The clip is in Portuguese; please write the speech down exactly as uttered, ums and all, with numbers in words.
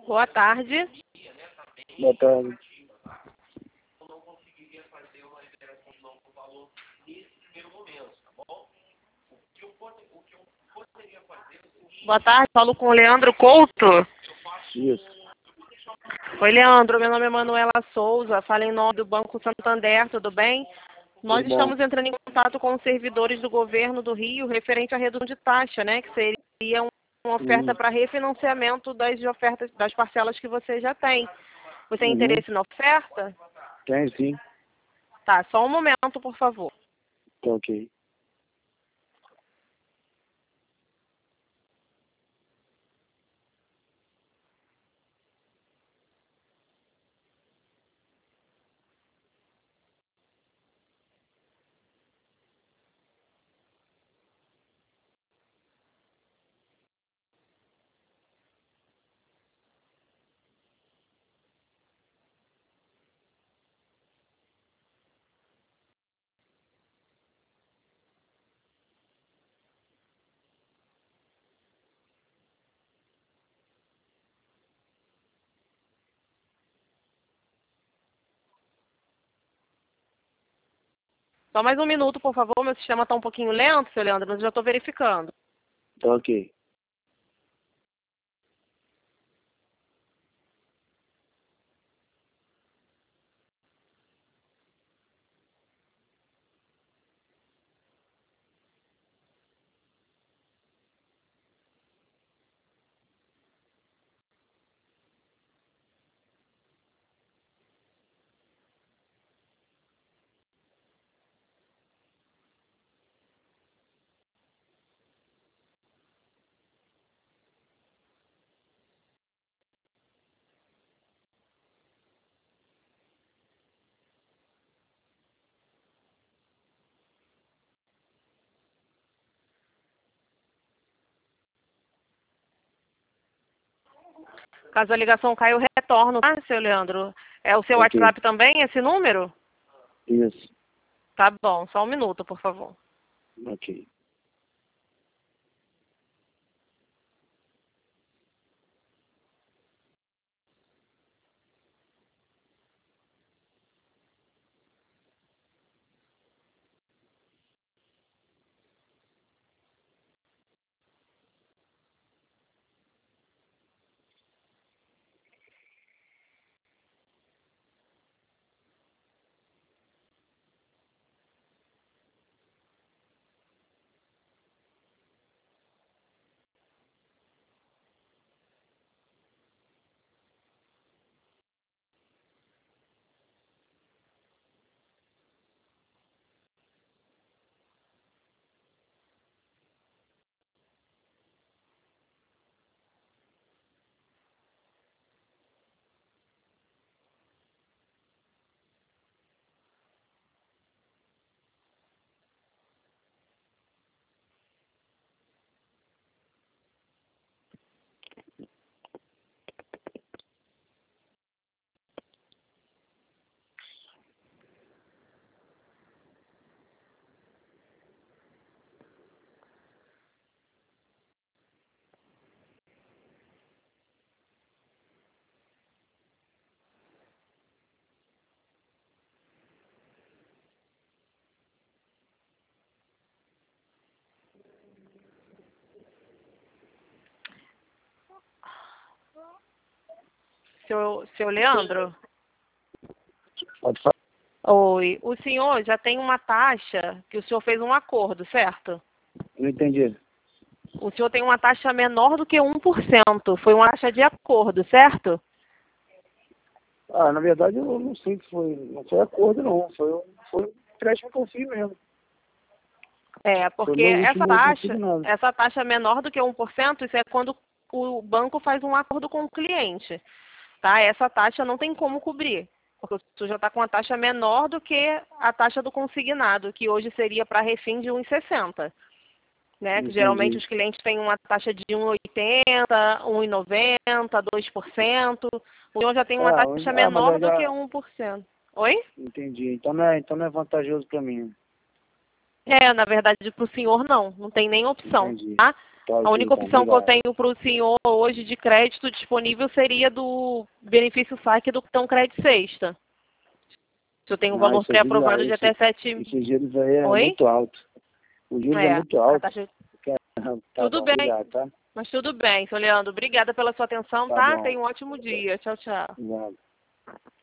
Boa tarde. Boa tarde. Boa tarde, falo com o Leandro Couto. Isso. Oi, Leandro, meu nome é Manuela Souza, falo em nome do Banco Santander, tudo bem? Nós Tudo bom. estamos entrando em contato com os servidores do governo do Rio referente à redução de taxa, né? Que seria uma oferta Uhum. para refinanciamento das ofertas, das parcelas que você já tem. Você tem Uhum. interesse na oferta? Tem sim. Tá, só um momento, por favor. Tá ok. Só mais um minuto, por favor. Meu sistema está um pouquinho lento, seu Leandro, mas eu já estou verificando. Tá ok. Caso a ligação caia, eu retorno, tá, seu Leandro? É o seu Ok. WhatsApp também, esse número? Isso. Tá bom, só um minuto, por favor. Ok. Seu, seu Leandro? Pode falar. Oi. O senhor já tem uma taxa que o senhor fez um acordo, certo? Não entendi. O senhor tem uma taxa menor do que um por cento. Foi uma taxa de acordo, certo? Ah, na verdade eu não sei que foi. Não foi acordo não. Foi, um- foi um empréstimo que eu fiz mesmo. É, Foi porque meu essa último taxa, consignado. essa taxa menor do que um por cento, isso é quando o banco faz um acordo com o cliente. Tá? Essa taxa não tem como cobrir, porque o senhor já está com uma taxa menor do que a taxa do consignado, que hoje seria para refim de um vírgula sessenta. Né? Que geralmente Entendi. os clientes têm uma taxa de um vírgula oitenta, um vírgula noventa, dois por cento. O senhor já tem uma Ah, taxa ah, mas menor eu do que já um por cento. Oi? entendi. Então não é, então não é vantajoso para mim. É, na verdade, para o senhor não, não tem nem opção, Entendi. tá? Tá, A ok, única então, opção que eu obrigado. tenho para o senhor hoje de crédito disponível seria do benefício saque do cartão crédito sexta. Se eu tenho um Não, valor esses juros pré-aprovado aí, de esse- até sete... esses juros aí é Oi? muito alto. Os juros é É, muito a alto. taxa... Tá Tudo bom, bem, obrigado, tá? mas tudo bem, seu Leandro. Obrigada pela sua atenção, Tá tá? bom. Tenha um ótimo dia. Tchau, tchau. Obrigado.